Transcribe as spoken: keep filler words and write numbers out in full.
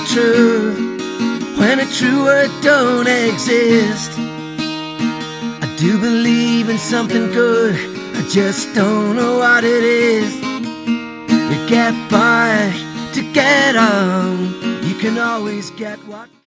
the truth when a true word don't exist. I do believe in something good, I just don't know what it is. You get by to get on, you can always get what